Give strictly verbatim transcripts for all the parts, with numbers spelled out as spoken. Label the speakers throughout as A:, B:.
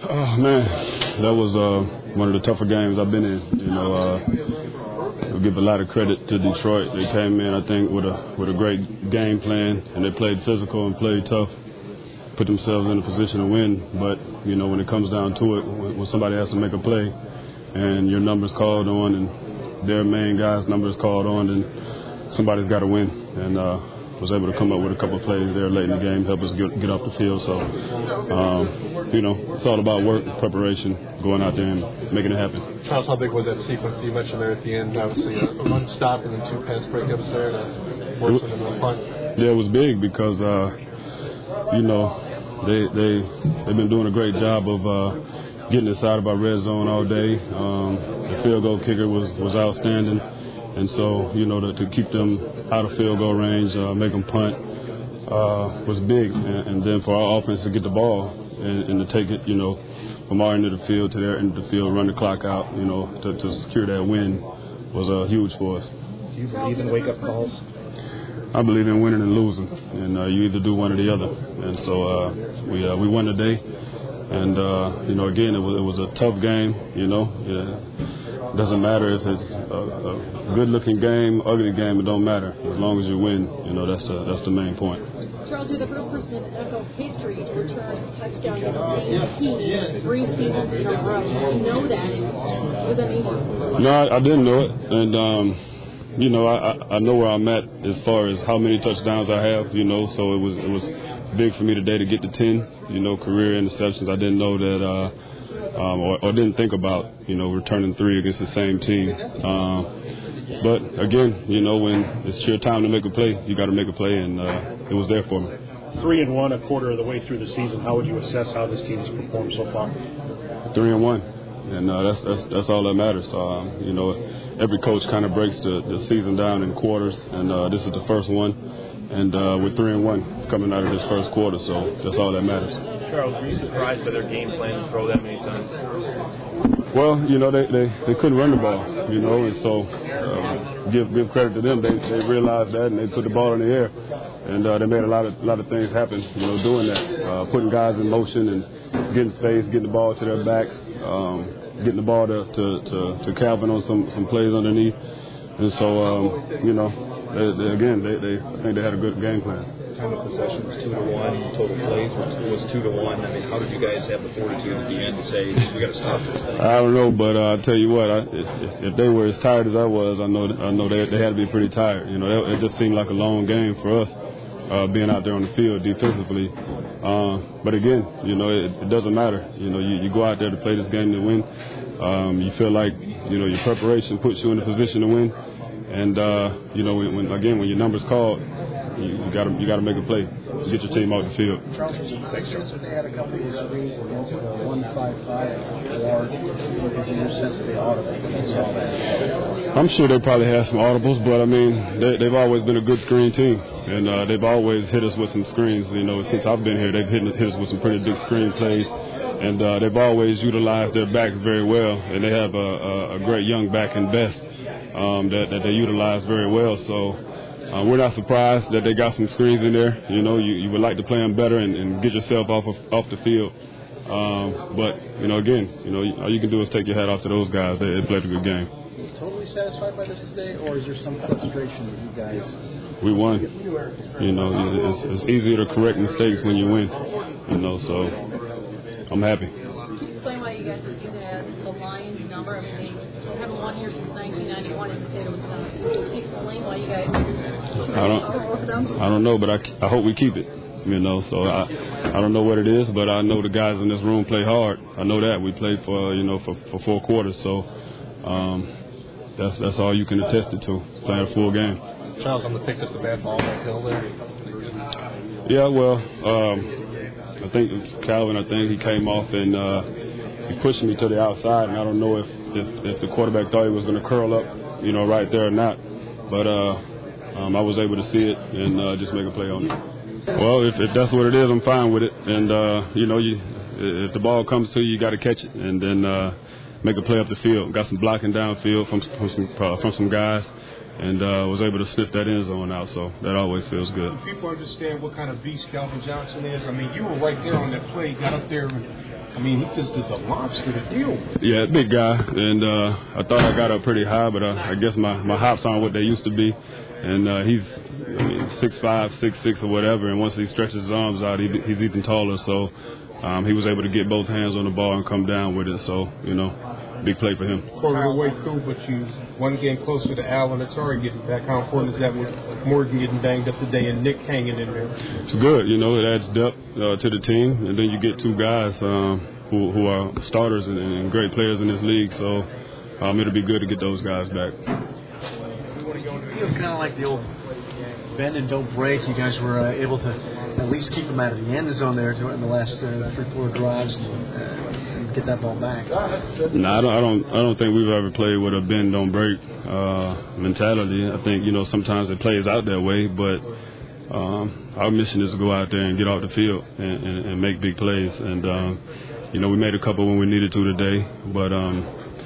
A: Oh, man, that was uh, one of the tougher games I've been in. You know, uh, I'll give a lot of credit to Detroit. They came in, I think, with a with a great game plan, and they played physical and played tough, put themselves in a position to win. But, you know, when it comes down to it, when, when somebody has to make a play and your number's called on and their main guy's number is called on, then somebody's got to win. And uh, was able to come up with a couple of plays there late in the game, help us get, get off the field. So, um, you know, it's all about work, preparation, going out there and making it happen.
B: Charles, how big was that sequence you mentioned there at the end? Obviously, a run stop and then two pass breakups there to force them into a punt.
A: Yeah, it was big because, uh, you know, they, they, they've been doing a great job of uh, getting inside of our red zone all day. Um, the field goal kicker was, was outstanding. And so, you know, to, to keep them out of field goal range, uh, make them punt, uh, was big. And, and then for our offense to get the ball and, and to take it, you know, from our end of the field to their end of the field, run the clock out, you know, to, to secure that win was uh, huge for us.
C: Do you believe in wake-up calls?
A: I believe in winning and losing, and uh, you either do one or the other. And so uh, we uh, we won today. And, uh, you know, again, it was, it was a tough game, you know. Yeah. It doesn't matter if it's a, a good-looking game, ugly game, it don't matter. As long as you win, you know, that's the, that's the main point.
D: Charles, you're the first person in N F L history to return a touchdown to the same team three seasons in a row. Did you know that? What does that mean?
A: No, I, I didn't know it. And, um, you know, I, I know where I'm at as far as how many touchdowns I have, you know, so it was it was big for me today to get to ten, you know, career interceptions. I didn't know that uh, um, or, or didn't think about, you know, returning three against the same team. Um, but, again, you know, when it's your time to make a play, you got to make a play, and uh, it was there for me.
C: Three and one, a quarter of the way through the season. How would you assess how this team has performed so far?
A: Three and one. And uh, that's, that's that's all that matters. So, um, you know, every coach kind of breaks the, the season down in quarters, and uh, this is the first one. And uh, we're three and one coming out of this first quarter, so that's all that matters.
E: Charles, were you surprised by their game plan to throw that many times?
A: Well, you know, they, they, they couldn't run the ball, you know, and so uh, give give credit to them. They they realized that, and they put the ball in the air, and uh, they made a lot of a lot of things happen, you know, doing that, uh, putting guys in motion and getting space, getting the ball to their backs. Um, getting the ball to, to, to, to Calvin on some, some plays underneath. And so, um, you know, they, they, again, they, they I think they had a good game plan.
E: Time of possession was two to one. Total plays was two to one. I mean, how did you guys have the fortitude at the end to say, we got to stop this thing?
A: I don't know, but uh, I'll tell you what, I, if, if they were as tired as I was, I know I know they, they had to be pretty tired. You know, it just seemed like a long game for us, uh, being out there on the field defensively. Uh, but again, you know, it, it doesn't matter. You know, you, you go out there to play this game to win. Um, you feel like, you know, your preparation puts you in a position to win. And, uh, you know, when, when again, when your number's called, you, you got to you got to make a play. Get your team out the field.
F: Charles, Thanks, Charles. They had a couple of screens against the one five five or was in your sense they audible.
A: I'm sure they probably have some audibles, but I mean, they, they've always been a good screen team, and uh, they've always hit us with some screens. You know, since I've been here, they've hit, hit us with some pretty big screen plays, and uh, they've always utilized their backs very well, and they have a, a, a great young back in Best um, that, that they utilize very well. So. Uh, we're not surprised that they got some screens in there. You know, you, you would like to play them better and, and get yourself off of, off the field. Um, but, you know, again, you know, all you can do is take your hat off to those guys. They, they played a good game.
F: Are you totally satisfied by this today, or is there some frustration with you guys?
A: We won. You know, it's, it's easier to correct mistakes when you win. You know, so I'm happy.
D: Can you explain why you guys seem to have the Lions number? I mean, they haven't won here since nineteen ninety-one in the state of Wisconsin. Can you explain why you guys
A: I don't, I don't know, but I, I hope we keep it, you know. So I I don't know what it is, but I know the guys in this room play hard. I know that. We played for, you know, for, for four quarters. So um, that's that's all you can attest it to, playing a full game.
B: Charles, I'm going to pick just a bad ball back hill there.
A: Yeah, well, um, I think it was Calvin, I think he came off and uh, he pushed me to the outside, and I don't know if, if, if the quarterback thought he was going to curl up, you know, right there or not. But uh, um, I was able to see it and uh, just make a play on it. Well, if, if that's what it is, I'm fine with it. And, uh, you know, you, if the ball comes to you, you got to catch it and then uh, make a play up the field. Got some blocking downfield from, from, some, uh, from some guys. And uh, was able to sniff that end zone out, so that always feels good.
G: People understand what kind of beast Calvin Johnson is. I mean, you were right there on that play, got up there and I mean, he just is a monster to deal with.
A: Yeah, big guy, and uh, I thought I got up pretty high, but uh, I guess my, my hops aren't what they used to be, and uh, he's I mean, six five, six six, or whatever, and once he stretches his arms out, he, he's even taller, so um, he was able to get both hands on the ball and come down with it, so, you know, big play for him.
G: Quarter of the way through, but you one game closer to Allen. It's already getting back. How important is that with Morgan getting banged up today and Nick hanging in there?
A: It's good. You know, it adds depth uh, to the team, and then you get two guys um, who, who are starters and, and great players in this league. So um, it'll be good to get those guys back.
H: You know, kind of like the old bend and don't break. You guys were uh, able to at least keep them out of the end zone there in the last uh, three, four drives. And, uh, get that ball back.
A: No, I don't. I don't. I don't think we've ever played with a bend don't break uh, mentality. I think you know sometimes it plays out that way, but um, our mission is to go out there and get off the field and, and, and make big plays. And um, you know we made a couple when we needed to today, but um,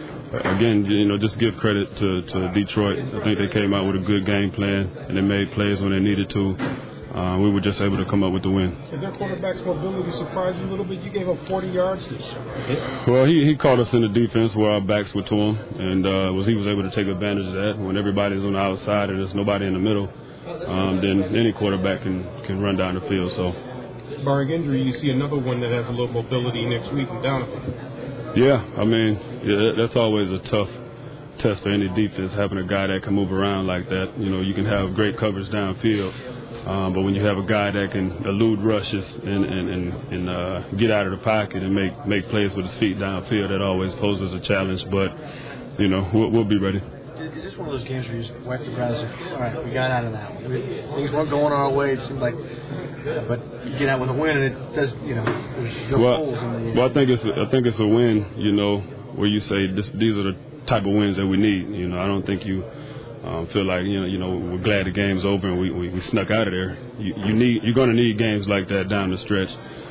A: again, you know, just give credit to, to Detroit. I think they came out with a good game plan and they made plays when they needed to. Uh, we were just able to come up with the win.
G: Is their quarterback's mobility surprised you a little bit? You gave up forty yards this year.
A: Well, he, he caught us in the defense where our backs were to him, and uh, was he was able to take advantage of that. When everybody's on the outside and there's nobody in the middle, um, then any quarterback can, can run down the field. So,
G: barring injury, you see another one that has a little mobility next week in Donovan.
A: Yeah, I mean, yeah, that's always a tough test for any defense, having a guy that can move around like that. You know, you can have great coverage downfield. Um, but when you have a guy that can elude rushes and and, and, and uh, get out of the pocket and make, make plays with his feet downfield, that always poses a challenge. But, you know, we'll, we'll be ready.
H: Is this one of those games where you just wipe the brow and say, all right, we got out of that one. Things weren't going our way, it seemed like, but you get out with a win and it does, you know, there's no
A: well,
H: holes in the...
A: Well, I think it's I think it's a win, you know, where you say this, these are the type of wins that we need. You know, I don't think you... Um, feel like you know, you know, we're glad the game's over and we, we, we snuck out of there. You, you need, you're going to need games like that down the stretch.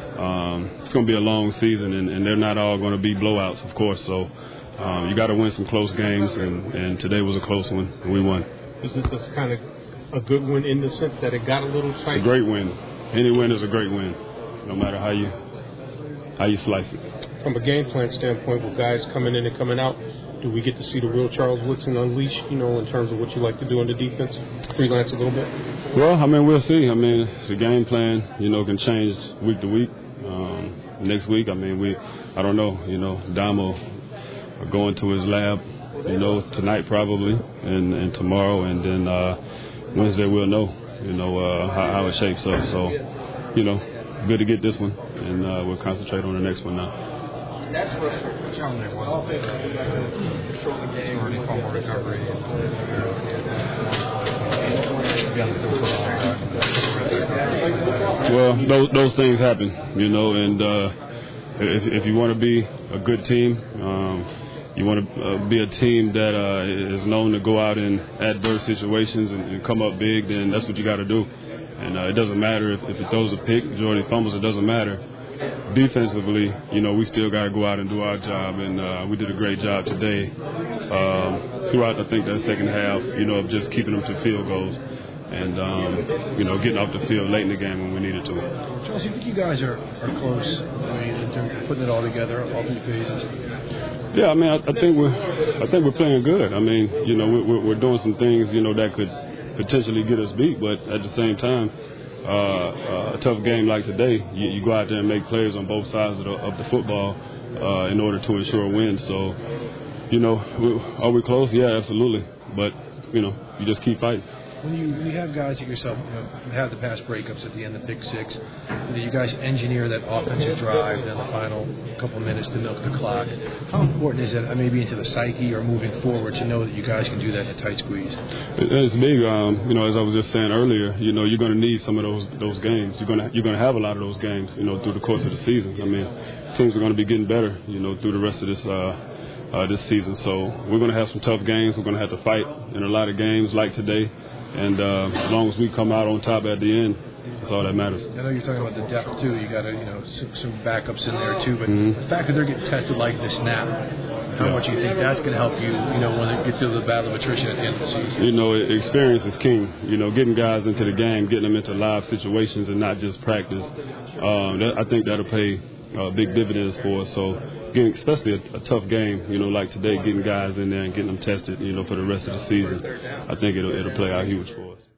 A: Um, it's going to be a long season, and, and they're not all going to be blowouts, of course. So um, you got to win some close games, and, and today was a close one, and we won.
G: Is it just kind of a good win in the sense that it got a little tight?
A: It's a great win. Any win is a great win, no matter how you how you slice it.
G: From a game plan standpoint, with guys coming in and coming out, do we get to see the real Charles Woodson unleashed, you know, in terms of what you like to do on the defense, freelance a little bit?
A: Well, I mean, we'll see. I mean, the game plan, you know, can change week to week. Um, next week, I mean, we, I don't know, you know, Damo going to his lab, you know, tonight probably, and, and tomorrow, and then uh, Wednesday we'll know, you know, uh, how, how it shapes up. So, you know, good to get this one, and uh, we'll concentrate on the next one now.
I: That's what Charlie was. Short the game, already fumble recovery.
A: Well, those those things happen, you know, and uh, if if you want to be a good team, um, you want to uh, be a team that uh, is known to go out in adverse situations and, and come up big, then that's what you got to do. And uh, it doesn't matter if, if it throws a pick, Jordan fumbles, it doesn't matter. Defensively, you know, we still got to go out and do our job, and uh, we did a great job today um, throughout, I think, that second half, you know, of just keeping them to field goals and, um, you know, getting off the field late in the game when we needed to.
F: Charles, you think you guys are, are close, I mean, in terms of putting it all together, all three phases?
A: Yeah, I mean, I, I think we're, I think we're playing good. I mean, you know, we're, we're doing some things, you know, that could potentially get us beat, but at the same time, Uh, uh, a tough game like today, you, you go out there and make plays on both sides of the, of the football uh, in order to ensure a win. So, you know, we, are we close? Yeah, absolutely. But, you know, you just keep fighting.
F: When you when you have guys like yourself, you know, have the pass breakups at the end of pick six, you, know, you guys engineer that offensive drive, then the final couple of minutes to milk the clock. How important is that, maybe into the psyche or moving forward, to know that you guys can do that in a tight squeeze?
A: It's big. Um, you know, as I was just saying earlier, you know, you're going to need some of those those games. You're going to you're going to have a lot of those games, you know, through the course of the season. I mean, teams are going to be getting better, you know, through the rest of this uh, uh, this season. So we're going to have some tough games. We're going to have to fight in a lot of games like today. And uh, as long as we come out on top at the end, that's all that matters.
F: I know you're talking about the depth too. You got to, you know, some, some backups in there too. But
A: mm-hmm.
F: the fact that they're getting tested like this now, how yeah. much do you think that's going to help you, you know, when it gets to the battle of attrition at the end of the season?
A: You know, experience is king. You know, getting guys into the game, getting them into live situations, and not just practice. Um, that, I think that'll pay uh, big dividends for us. So, getting, especially a, a tough game, you know, like today, getting guys in there and getting them tested, you know, for the rest of the season, I think it'll it'll play out huge for us.